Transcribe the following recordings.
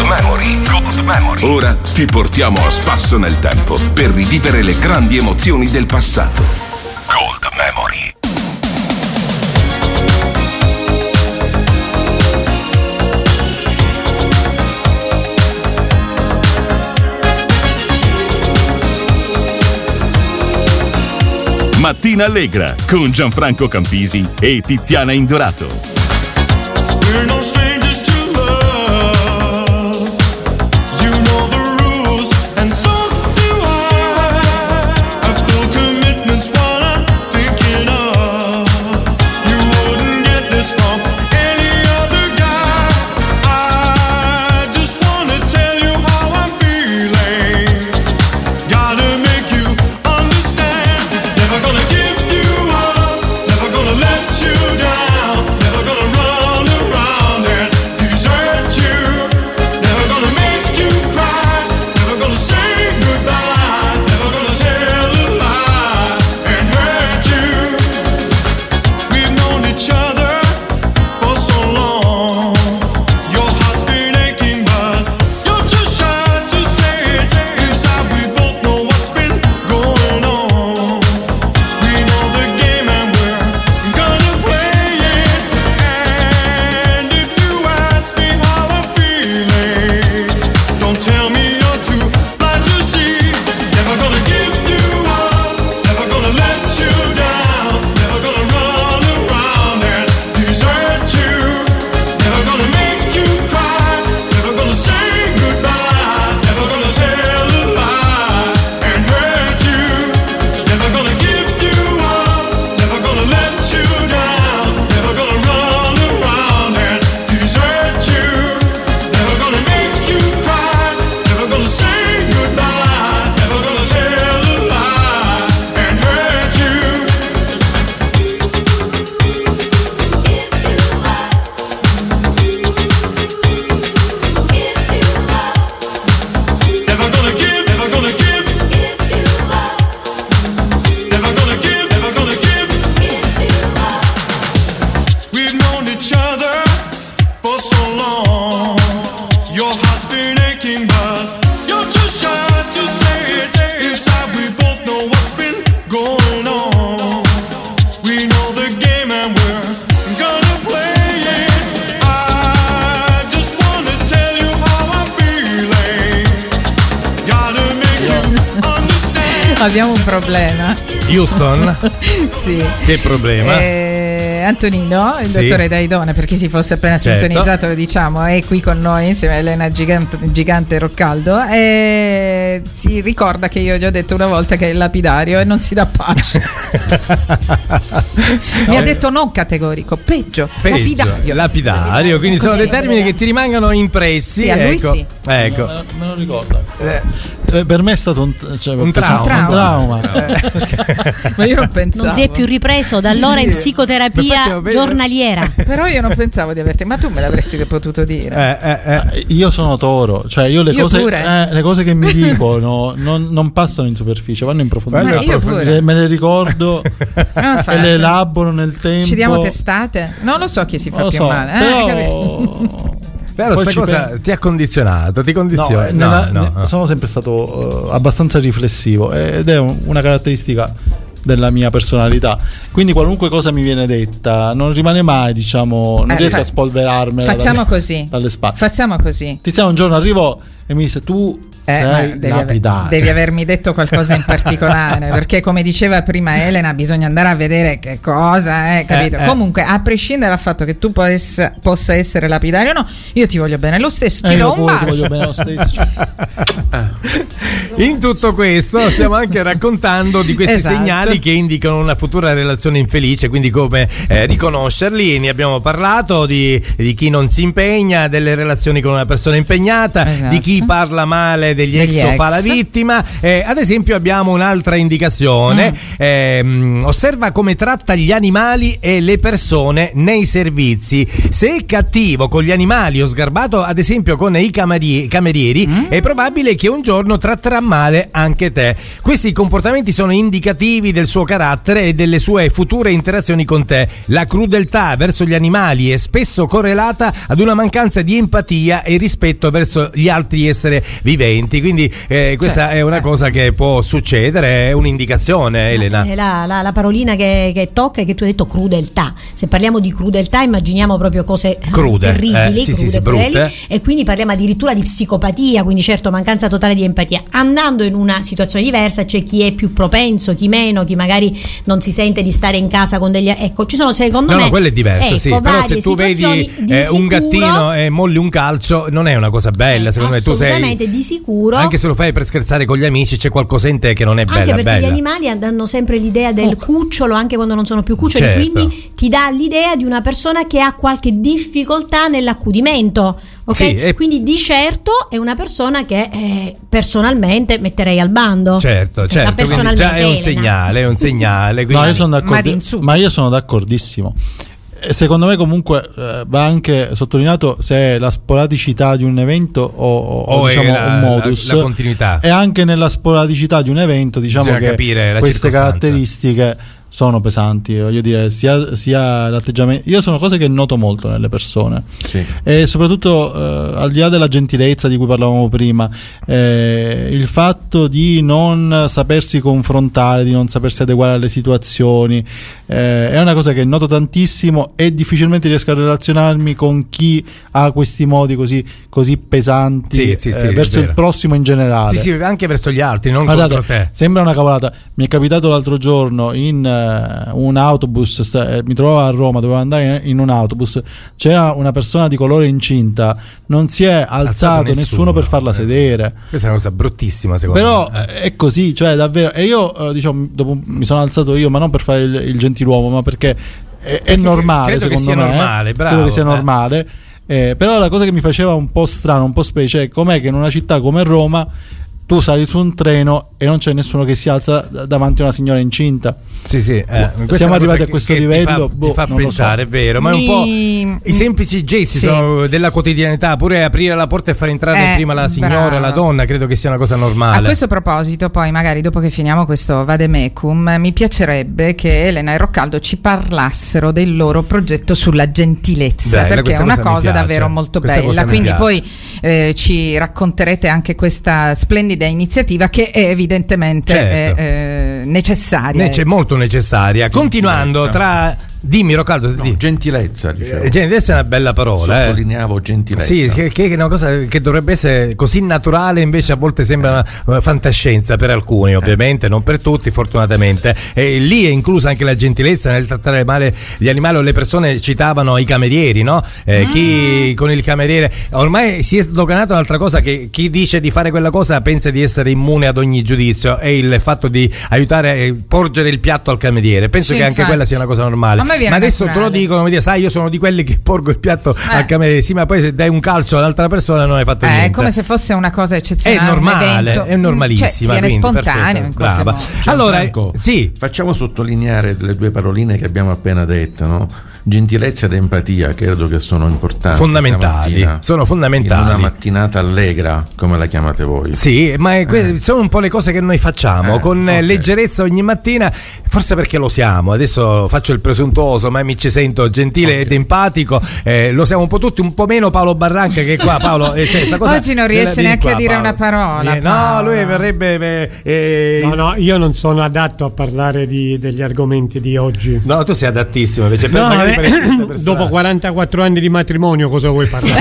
Gold Memory. Ora ti portiamo a spasso nel tempo per rivivere le grandi emozioni del passato. Gold Memory. Mattina Allegra con Gianfranco Campisi e Tiziana Indorato. We're no strangers to love. You know the rules, and so do I. I feel commitment's what I'm thinking of. You wouldn't get this from any other guy. I just wanna tell you how I'm feeling. Gotta make you understand. Never gonna give you up. Never gonna let you down. Never gonna run around and desert you. Never gonna make you cry. Never gonna say goodbye. Never gonna tell a lie and hurt you. We've known each other for so long. Your heart's been aching, but you're too shy to say it. Inside we both know what's been going on. We know the game and we're gonna play it. And if you ask me how I'm feeling, don't tell me you're too blind to see. Never gonna give you up. Never gonna let you down. Never gonna run around and desert you. Never gonna make you cry. Never gonna say goodbye. Never gonna tell a lie and hurt you. Never gonna give you up. Never gonna let you down. Never gonna run around and desert you. Never gonna make you cry. Never gonna say goodbye. Never gonna tell a lie and hurt you. Never gonna give, never gonna give. Never gonna give, never gonna give. We've known each other for so long. Your heart's been aching, but you're too shy to say it. Inside we both know what's been going on. We know the game and we're gonna play it. I just wanna tell you how I'm feeling. Gotta make you understand. Abbiamo un problema. Houston? Sì. Che problema? Antonino, il Sì. dottore Daidone, per chi si fosse appena Certo. sintonizzato, lo diciamo, è qui con noi insieme a Elena Gigante Roccaldo e si ricorda che io gli ho detto una volta che è lapidario e non si dà pace. Mi ha detto non categorico, peggio. Lapidario, quindi sono dei termini che ti rimangono impressi. Sì, a lui ecco. sì. Ecco. Me lo ricordo. Per me è stato un trauma. Ma io non pensavo. Non si è più ripreso da allora in psicoterapia giornaliera. Però io non pensavo di averti, ma tu me l'avresti potuto dire. Io sono toro, cioè io le Io cose pure. le cose che mi dicono non passano in superficie, vanno in profondità. Ma io pure. Me le ricordo e le elaboro nel tempo. Ci diamo testate? Non lo so chi si fa Non lo più so, male. Però Poi sta ci cosa ti ha condizionato, ti condiziona. No. Sono sempre stato abbastanza riflessivo ed è una caratteristica della mia personalità, quindi qualunque cosa mi viene detta non rimane mai, diciamo, non riesco a spolverarmela dalle spalle. Facciamo così. Tiziano un giorno arrivò e mi disse: tu sei lapidario. Devi avermi detto qualcosa in particolare, perché come diceva prima Elena bisogna andare a vedere che cosa è, capito? Comunque, a prescindere dal fatto che tu possa essere lapidario o no, io ti voglio bene lo stesso, ti do un bacio. Ti voglio bene lo stesso. In tutto questo stiamo anche raccontando di questi segnali che indicano una futura relazione infelice, quindi come riconoscerli. Ne abbiamo parlato di chi non si impegna, delle relazioni con una persona impegnata, di chi parla male degli ex o fa la vittima. Ad esempio abbiamo un'altra indicazione, osserva come tratta gli animali e le persone nei servizi. Se è cattivo con gli animali o sgarbato ad esempio con i camerieri, è probabile che un giorno tratterà male anche te. Questi comportamenti sono indicativi del suo carattere e delle sue future interazioni con te. La crudeltà verso gli animali è spesso correlata ad una mancanza di empatia e rispetto verso gli altri esseri viventi, quindi questa è una cosa che può succedere, è un'indicazione, Elena. La parolina che tocca è che tu hai detto crudeltà. Se parliamo di crudeltà immaginiamo proprio cose crude, terribili, brutte, e quindi parliamo addirittura di psicopatia, quindi certo mancanza totale di empatia. Andando in una situazione diversa c'è chi è più propenso, chi meno, chi magari non si sente di stare in casa con degli... Ecco, ci sono secondo me... No, quello è diverso, sì, però se tu vedi un gattino e molli un calcio non è una cosa bella, secondo me. Tu sei... Assolutamente, di sicuro. Anche se lo fai per scherzare con gli amici c'è qualcosa in te che non è bella. Anche perché gli animali hanno sempre l'idea del cucciolo anche quando non sono più cuccioli, certo. Quindi ti dà l'idea di una persona che ha qualche difficoltà nell'accudimento. Okay? Sì, quindi di certo è una persona che personalmente metterei al bando. Certo, quindi già è un segnale. Quindi... No, io sono d'accordissimo. Secondo me comunque va anche sottolineato se la sporadicità di un evento o diciamo un modus, la continuità. E anche nella sporadicità di un evento diciamo che queste caratteristiche sono pesanti, voglio dire, sia l'atteggiamento. Io sono cose che noto molto nelle persone, sì. E soprattutto al di là della gentilezza di cui parlavamo prima, il fatto di non sapersi confrontare, di non sapersi adeguare alle situazioni, è una cosa che noto tantissimo e difficilmente riesco a relazionarmi con chi ha questi modi così pesanti verso il prossimo in generale. Sì, anche verso gli altri, non contro te. Sembra una cavolata. Mi è capitato l'altro giorno in un autobus, mi trovavo a Roma, dovevo andare in un autobus, c'era una persona di colore incinta, non si è alzato nessuno per farla sedere. Questa è una cosa bruttissima secondo me. Però è così, cioè davvero. E io diciamo dopo mi sono alzato io, ma non per fare il gentiluomo, ma perché è normale, credo secondo me. Normale, bravo, credo che sia normale. Però la cosa che mi faceva un po' strano, un po' specie, è com'è che in una città come Roma tu sali su un treno e non c'è nessuno che si alza davanti a una signora incinta. Sì, siamo arrivati a questo livello. Ti fa pensare, è vero, ma è un po' i semplici gesti sono della quotidianità, pure aprire la porta e far entrare prima la signora, la donna, credo che sia una cosa normale. A questo proposito, poi magari dopo che finiamo questo Vademecum, mi piacerebbe che Elena e Roccaldo ci parlassero del loro progetto sulla gentilezza, perché è una cosa davvero molto bella, quindi poi ci racconterete anche questa splendida iniziativa che è evidentemente necessaria. C'è molto necessaria. Continuando Dimmi Roccaldo. Gentilezza, dicevo. Gentilezza è una bella parola. Sottolineavo gentilezza. Sì, che è una cosa che dovrebbe essere così naturale, invece a volte sembra una fantascienza per alcuni, ovviamente, non per tutti, fortunatamente. E lì è inclusa anche la gentilezza nel trattare male gli animali o le persone. Citavano i camerieri, no? Chi con il cameriere ormai si è sdoganata un'altra cosa, che chi dice di fare quella cosa pensa di essere immune ad ogni giudizio, è il fatto di aiutare a porgere il piatto al cameriere. Penso che anche quella sia una cosa normale. Ma adesso te lo dico, come dire, sai, io sono di quelli che porgo il piatto al cameriere, sì, ma poi se dai un calcio all'altra persona non hai fatto niente. È come se fosse una cosa eccezionale. È normale, è normalissima, viene spontaneo. Brava. Allora, facciamo sottolineare le due paroline che abbiamo appena detto, no? Gentilezza ed empatia, credo che sono importanti, sono fondamentali in una mattinata allegra, come la chiamate voi. Sì, ma sono un po' le cose che noi facciamo con leggerezza ogni mattina, forse perché lo siamo. Adesso faccio il presuntuoso, ma mi ci sento gentile ed empatico. Lo siamo un po' tutti, un po' meno Paolo Barranca, che qua Paolo sta cosa oggi non riesce neanche a dire Paolo. Una parola. No, lui verrebbe no, io non sono adatto a parlare degli argomenti di oggi. No, tu sei adattissimo invece dopo 44 anni di matrimonio cosa vuoi parlare?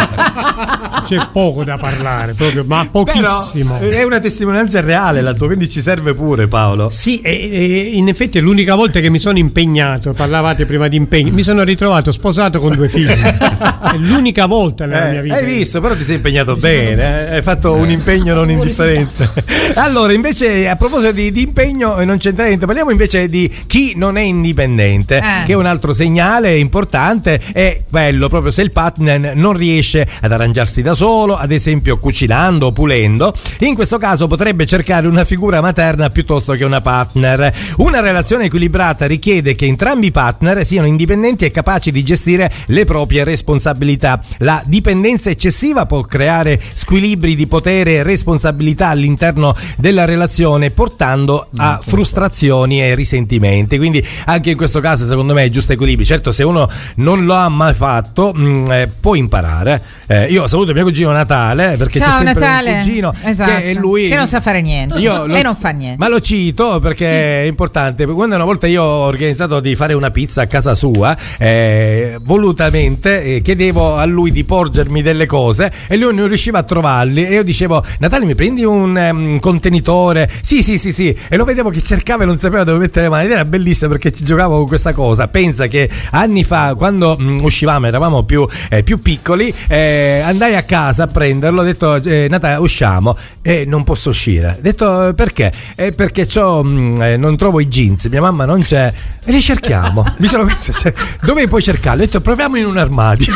C'è poco da parlare proprio, ma pochissimo. Però è una testimonianza reale la tua, quindi ci serve pure, Paolo. Paolo. Sì, in effetti è l'unica volta che mi sono impegnato. Parlavate prima di impegni. Mi sono ritrovato sposato con 2 figli. È l'unica volta nella mia vita. Hai visto? Però ti sei impegnato bene. Hai fatto un impegno non indifferente. Allora, invece, a proposito di impegno, non c'entra niente. Parliamo invece di chi non è indipendente, che è un altro segnale importante. È quello proprio se il partner non riesce ad arrangiarsi da solo, ad esempio cucinando o pulendo. In questo caso potrebbe cercare una figura materna piuttosto che una partner. Una relazione equilibrata richiede che entrambi i partner siano indipendenti e capaci di gestire le proprie responsabilità. La dipendenza eccessiva può creare squilibri di potere e responsabilità all'interno della relazione, portando a frustrazioni e risentimenti. Quindi anche in questo caso secondo me è giusto equilibrio. Certo, se uno non lo ha mai fatto può imparare. Io saluto mio cugino Natale, perché ciao, c'è sempre Natale. un cugino che lui non sa fare niente e non fa niente. Ma lo cito perché è importante. Quando una volta io ho organizzato di fare una pizza a casa sua, volutamente chiedevo a lui di porgermi delle cose e lui non riusciva a trovarli, e io dicevo: Natale, mi prendi un contenitore? Sì, e lo vedevo che cercava e non sapeva dove mettere le mani, ed era bellissimo perché ci giocavo con questa cosa. Pensa che anni fa, quando uscivamo, eravamo più piccoli, andai a casa a prenderlo, ho detto: Natale, usciamo, e non posso uscire. Ho detto: perché? Perché non trovo i jeans, mia mamma non c'è, e li cerchiamo. Mi sono messo, dove puoi cercarli? Ho detto: proviamo in un armadio.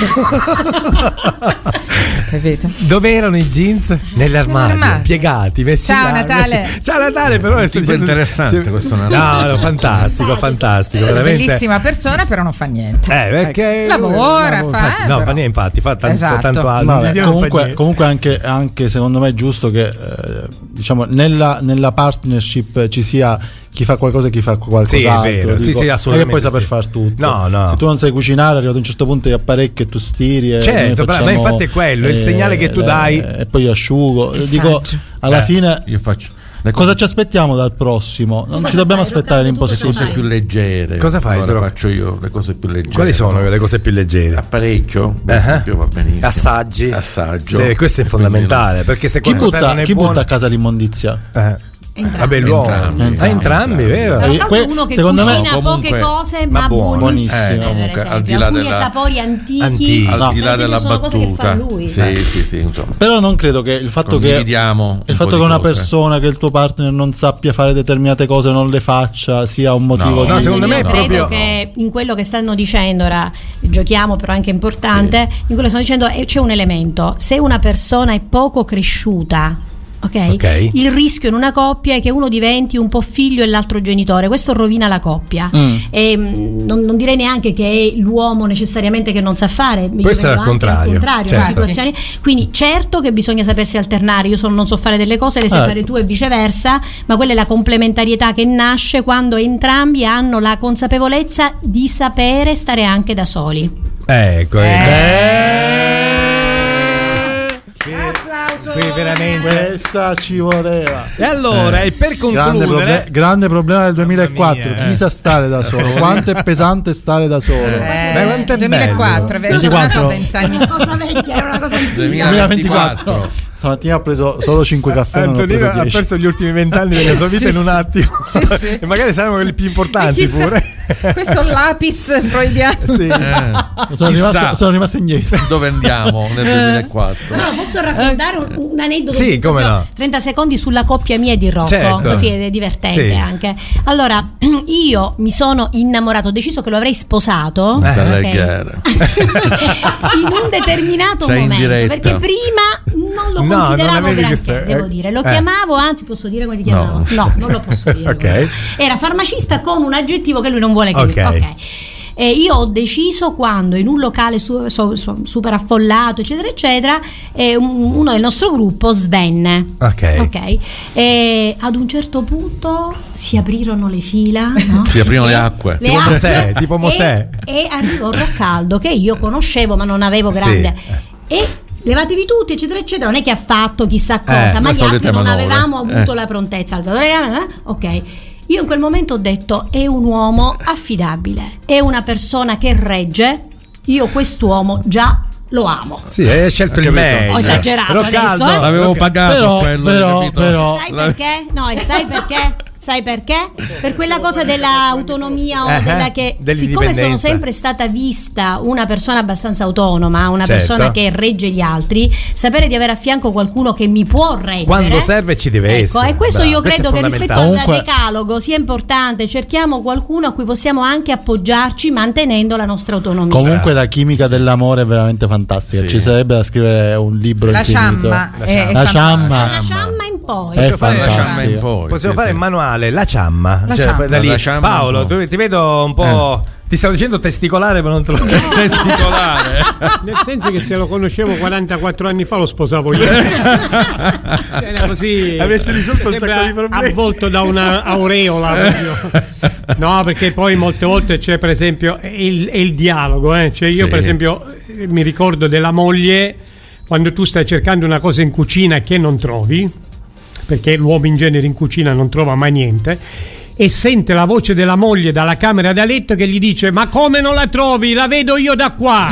Dove erano i jeans? Nell'armadio, piegati, messi. Ciao Natale. Ciao Natale, però è interessante questo Natale. No, fantastico, veramente. Bellissima persona, però non fa niente. Perché lavora, fa. No, fa niente, infatti, fa tanto altro. Vabbè, comunque anche secondo me è giusto che diciamo nella partnership ci sia chi fa qualcosa e chi fa qualcos'altro. Sì, è vero. Sì, assolutamente. Non è che puoi saper far tutto. No. Se tu non sai cucinare, arrivato a un certo punto ti apparecchi e tu stiri. Certo, ma infatti è quello, il segnale che tu dai. E poi io asciugo. Dico, alla fine io faccio. Cosa ci aspettiamo dal prossimo? Non ci dobbiamo aspettare l'impossibile. Le cose più leggere. Cosa fai? Allora faccio io le cose più leggere. Quali sono le cose più leggere? Apparecchio, per esempio, va benissimo. Assaggio. Sì, questo è fondamentale, perché se chi butta a casa l'immondizia? Entrambi. Vabbè, l'uomo. Entrambi, vero? Uno che secondo cucina me, poche cose, ma buonissime. Comunque, al di là alcuni sapori antichi, al di là della sono cose che fa battuta. lui. Sì, insomma. Però non credo che il fatto che una persona, che il tuo partner non sappia fare determinate cose, non le faccia, sia un motivo di... No, secondo me è credo proprio che in quello che stanno dicendo, ora giochiamo, però anche importante, in quello che stanno dicendo c'è un elemento: se una persona è poco cresciuta, ok, il rischio in una coppia è che uno diventi un po' figlio e l'altro genitore. Questo rovina la coppia. E non direi neanche che è l'uomo necessariamente che non sa fare, può essere al contrario, certo. Situazioni. Quindi certo che bisogna sapersi alternare. Io non so fare delle cose, le sai fare tu e viceversa, ma quella è la complementarietà che nasce quando entrambi hanno la consapevolezza di sapere stare anche da soli. Ecco. Qui veramente questa ci voleva. E allora, e per concludere, grande problema del 2004, chi sa stare da solo? Quanto è pesante stare da solo? Quanto è 2004, 24 20 anni. Una cosa vecchia, era una cosa antica. 2024. Stamattina ho preso solo 5 caffè. Antonino ha perso gli ultimi 20 anni della sua vita in un attimo. Sì. E magari saranno quelli più importanti pure. Questo lapis freudiano. Sì. Sono rimasto indietro. Dove andiamo nel 2004? No, posso raccontare un aneddoto? Sì, come no. 30 secondi sulla coppia mia e di Rocco, certo. Così è divertente anche. Allora, io mi sono innamorato, ho deciso che lo avrei sposato in un determinato momento, perché prima non lo consideravo granché, devo dire. Lo chiamavo, anzi posso dire come ti chiamavo? No, non lo posso dire. Era farmacista con un aggettivo che lui non vuole che E io ho deciso, quando in un locale super affollato, eccetera eccetera, uno del nostro gruppo svenne. E ad un certo punto si aprirono le fila, no? Si aprirono le acque. Tipo Mosè. E arrivò Roccaldo, che io conoscevo ma non avevo grande. E levatevi tutti, eccetera eccetera. Non è che ha fatto chissà cosa, ma gli altri non avevamo avuto la prontezza. Alzato le gambe, ok. Io in quel momento ho detto: è un uomo affidabile, è una persona che regge, io quest'uomo già lo amo. Sì, hai scelto il meglio. Ho esagerato Roccaldo, adesso, l'avevo pagato però sai perché? No, e sai perché? Sai perché? Per quella cosa dell'autonomia o siccome sono sempre stata vista una persona abbastanza autonoma, una persona che regge gli altri, sapere di avere a fianco qualcuno che mi può reggere quando serve ci deve essere. E questo io credo che rispetto al decalogo sia importante. Cerchiamo qualcuno a cui possiamo anche appoggiarci mantenendo la nostra autonomia. Comunque la chimica dell'amore è veramente fantastica. Ci sarebbe da scrivere un libro la infinito. La ciamma in poi. Possiamo fare il manuale La ciamma. Paolo, ti vedo un po'. Ti stavo dicendo testicolare, ma non te lo testicolare. Nel senso che se lo conoscevo 44 anni fa lo sposavo io. Era così. Avresti risolto un sacco di problemi. Avvolto da una aureola. No, perché poi molte volte c'è per esempio il dialogo. Cioè io per esempio mi ricordo della moglie quando tu stai cercando una cosa in cucina che non trovi, perché l'uomo in genere in cucina non trova mai niente, e sente la voce della moglie dalla camera da letto che gli dice: ma come non la trovi? La vedo io da qua.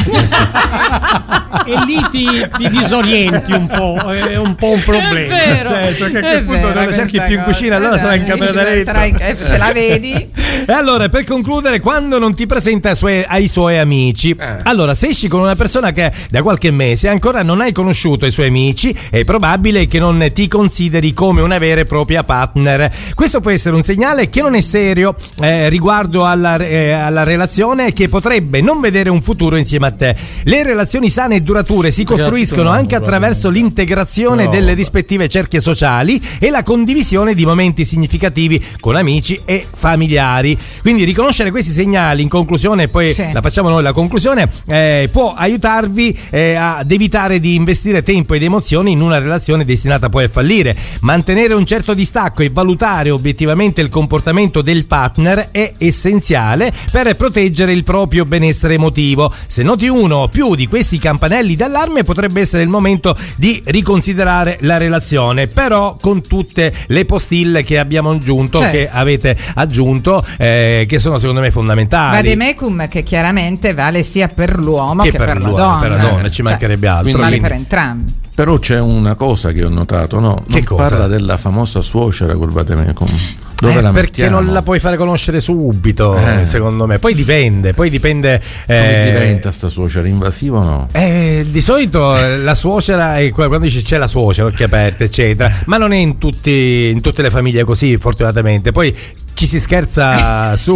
E lì ti disorienti un po', è un po' un problema. Perché a quel punto non la cerchi più in cucina, allora sarà in camera da letto. Se la vedi. E allora, per concludere, quando non ti presenta ai suoi amici, allora se esci con una persona che da qualche mese ancora non hai conosciuto i suoi amici, è probabile che non ti consideri come una vera e propria partner. Questo può essere un segnale che non è serio riguardo alla relazione, che potrebbe non vedere un futuro insieme a te. Le relazioni sane e durature si costruiscono anche attraverso l'integrazione delle rispettive cerchie sociali e la condivisione di momenti significativi con amici e familiari. Quindi riconoscere questi segnali, in conclusione, poi la facciamo noi la conclusione, può aiutarvi ad evitare di investire tempo ed emozioni in una relazione destinata poi a fallire. Mantenere un certo distacco e valutare obiettivamente il comportamento del partner è essenziale per proteggere il proprio benessere emotivo. Se noti uno o più di questi campanelli d'allarme, potrebbe essere il momento di riconsiderare la relazione, però con tutte le postille che abbiamo aggiunto, che avete aggiunto, che sono secondo me fondamentali. Vademecum, che chiaramente vale sia per l'uomo che per la donna. Per la donna, ci mancherebbe altro. Vale per entrambi. Però c'è una cosa che ho notato, no? Che cosa? Parla della famosa suocera col vademecum. Dove la perché mettiamo? non la puoi fare conoscere subito, secondo me. Poi dipende. Come diventa sta suocera? Invasiva o no? Di solito la suocera è quando dici c'è la suocera, occhi aperti, eccetera. Ma non è in tutte le famiglie così, fortunatamente. Poi ci si scherza su.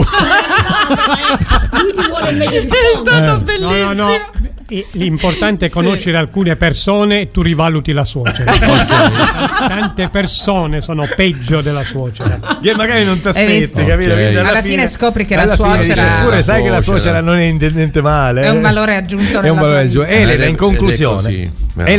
Lui ti vuole invece rispondere. È stato bellissimo. No. L'importante è conoscere alcune persone e tu rivaluti la suocera. Tante persone sono peggio della suocera. Che magari non ti aspetti, capito? Alla fine scopri che la suocera. Pure sai che la suocera non è niente male. È un valore aggiunto. È un valore aggiunto. Elena, in conclusione.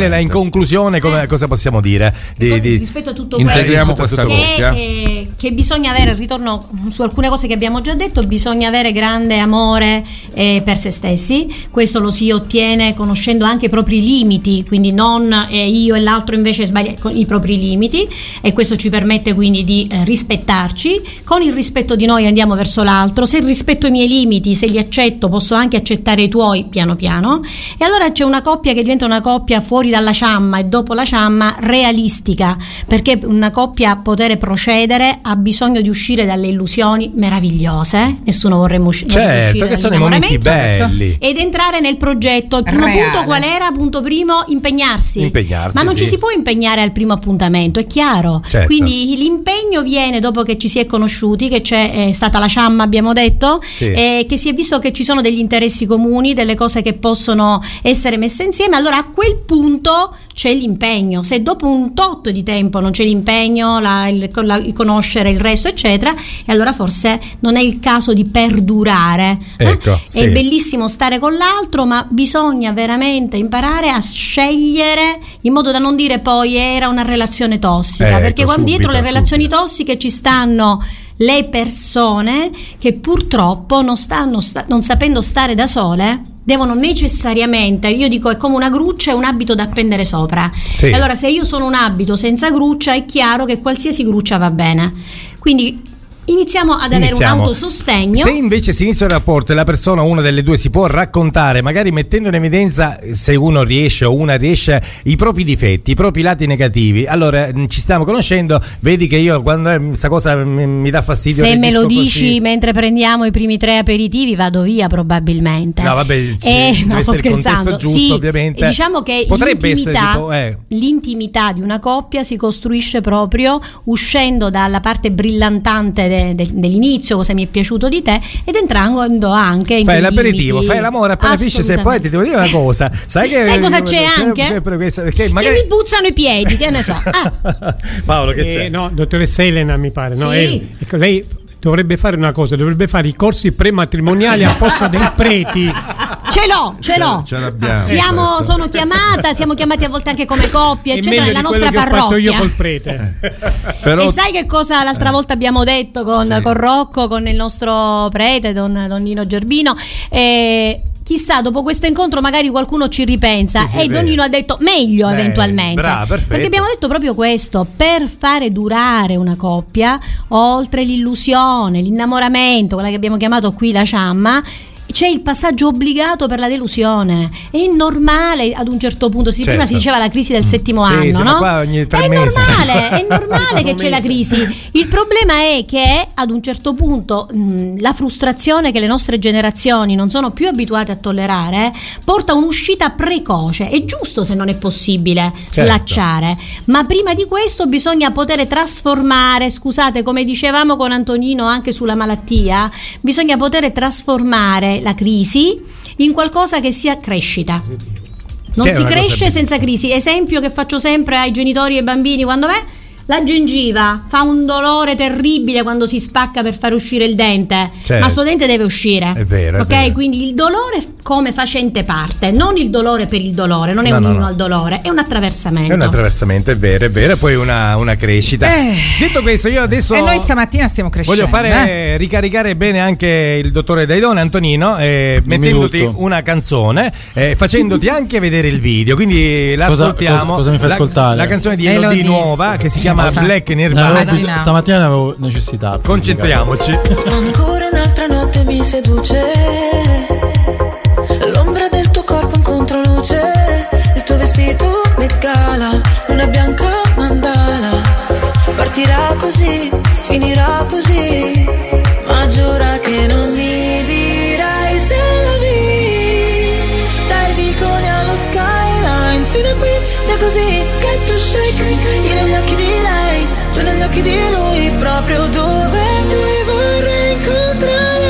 Cosa possiamo dire? Rispetto a tutto integriamo questa coppia. Che bisogna avere, ritorno su alcune cose che abbiamo già detto, bisogna avere grande amore per se stessi. Questo lo si ottiene conoscendo anche i propri limiti, quindi non io e l'altro invece sbaglia, con i propri limiti, e questo ci permette quindi di rispettarci. Con il rispetto di noi andiamo verso l'altro. Se rispetto i miei limiti, se li accetto, posso anche accettare i tuoi piano piano, e allora c'è una coppia che diventa una coppia fuori dalla ciamma e dopo la ciamma realistica, perché una coppia, poter procedere, ha bisogno di uscire dalle illusioni meravigliose. Nessuno vorremmo uscire che sono i momenti belli, ed entrare nel progetto. Il primo punto qual era? Punto primo, impegnarsi. Ma non ci si può impegnare al primo appuntamento, è chiaro. Quindi l'impegno viene dopo che ci si è conosciuti, che c'è stata la ciamma, abbiamo detto, che si è visto che ci sono degli interessi comuni, delle cose che possono essere messe insieme. Allora a quel punto c'è l'impegno. Se dopo un tot di tempo non c'è l'impegno, il conoscere il resto eccetera, e allora forse non è il caso di perdurare. È bellissimo stare con l'altro, ma bisogna veramente imparare a scegliere, in modo da non dire poi era una relazione tossica, perché quando dietro le relazioni tossiche ci stanno le persone che purtroppo non sapendo stare da sole, devono necessariamente, io dico, è come una gruccia e un abito da appendere sopra. E allora se io sono un abito senza gruccia, è chiaro che qualsiasi gruccia va bene. Quindi iniziamo ad avere un autosostegno. Se invece si inizia il rapporto e la persona, una delle due, si può raccontare, magari mettendo in evidenza, se uno riesce o una riesce, i propri difetti, i propri lati negativi, allora ci stiamo conoscendo, vedi che io quando questa cosa mi dà fastidio, se me lo dici così, mentre prendiamo i primi 3 aperitivi vado via probabilmente. No vabbè, no, sto scherzando. Giusto, sì, ovviamente. Diciamo che potrebbe essere tipo, l'intimità di una coppia si costruisce proprio uscendo dalla parte brillantante dell'inizio, cosa mi è piaciuto di te, ed entrando anche in fai l'aperitivo, fai l'amore appena finisce. Poi ti devo dire una cosa, sai cosa c'è anche? Perché magari che mi buzzano i piedi, che ne so. Paolo, che c'è? No, dottoressa Elena mi pare, no? Sì. Ecco, lei dovrebbe fare una cosa, dovrebbe fare i corsi prematrimoniali a posto dei preti. Ce l'ho. Ce l'abbiamo. Siamo chiamati a volte anche come coppia, eccetera, nella nostra parrocchia. Ho fatto io col prete. Però... E sai che cosa l'altra volta abbiamo detto con Rocco, con il nostro prete, don Nino Gerbino? Chissà, dopo questo incontro magari qualcuno ci ripensa, e Don Nino ha detto meglio eventualmente, perché abbiamo detto proprio questo: per fare durare una coppia, oltre l'illusione, l'innamoramento, quella che abbiamo chiamato qui la ciamma, c'è il passaggio obbligato per la delusione. È normale ad un certo punto, prima si diceva la crisi del settimo anno, no? Qua ogni 3 è mesi. È normale che c'è la crisi. Il problema è che ad un certo punto la frustrazione che le nostre generazioni non sono più abituate a tollerare porta a un'uscita precoce. È giusto se non è possibile slacciare, ma prima di questo bisogna poter trasformare, scusate, come dicevamo con Antonino anche sulla malattia, bisogna poter trasformare la crisi in qualcosa che sia crescita. Non si cresce senza crisi. Esempio che faccio sempre ai genitori e ai bambini: quando la gengiva fa un dolore terribile quando si spacca per far uscire il dente, ma sto dente deve uscire. È vero, ok? È vero. Quindi il dolore come facente parte, non il dolore per il dolore, non è un inno al dolore, è un attraversamento. È un attraversamento, è vero, e poi una crescita. Detto questo, io adesso. E noi stamattina stiamo crescendo. Voglio ricaricare bene anche il dottore Daidone, Antonino, mettendoti una canzone, facendoti anche vedere il video. Quindi l'ascoltiamo. Cosa mi fai ascoltare? La canzone di Elodie nuova che si chiama Black Nirvana. Stamattina ne avevo necessità. Concentriamoci. Ancora un'altra notte mi seduce, l'ombra del tuo corpo in controluce, il tuo vestito Met Gala, una bianca mandala. Partirà così, finirà così, ma giura che non mi dirai se la vi. Dai vicoli allo skyline, fino a qui è così che tu shake. Io negli occhi di lei, tu negli occhi di lui, proprio dove ti vorrei incontrare.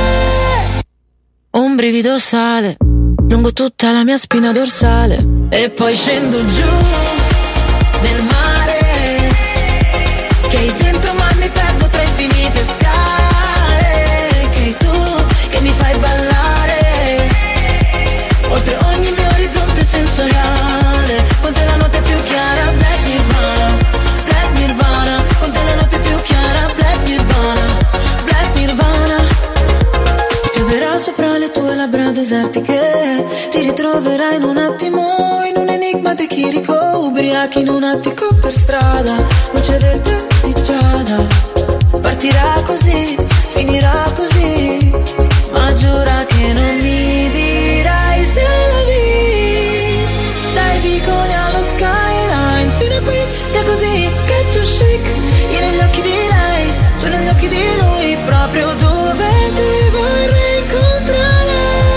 Un brivido sale lungo tutta la mia spina dorsale, e poi scendo giù nel mare, che hai dentro ma mi perdo tra infinite scale, che hai tu che mi fai ballare oltre ogni mio orizzonte sensoriale. Con te la notte più chiara, Black Nirvana, Black Nirvana. Con te la notte più chiara, Black Nirvana, Black Nirvana. Pioverà sopra le tue labbra desertiche, ti ritroverai in un attimo in un enigma di Chirico, ubriachi in un attico per strada, luce verde di giada. Partirà così, finirà così, ma giura che non mi dirai se la vi. Dai vicoli allo skyline, fino a qui è così che tu shake. Io negli occhi di lei, tu negli occhi di lui, proprio dove ti vorrei incontrare.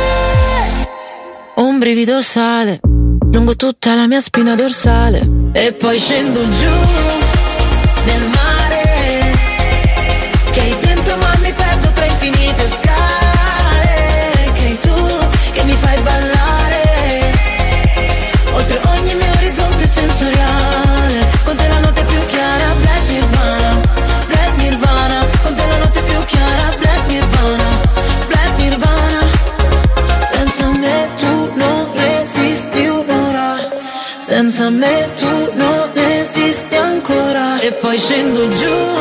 Un brivido sale lungo tutta la mia spina dorsale, e poi scendo giù nel mare, che hai dentro ma mi perdo tra infinite scale, che hai tu che mi fai ballare oltre ogni mio orizzonte sensoriale. Con te la notte più chiara, Black Nirvana, Black Nirvana. Con te la notte più chiara, Black Nirvana, Black Nirvana. Senza me tu non resisti un'ora, senza me tu non esisti ancora. E poi scendo giù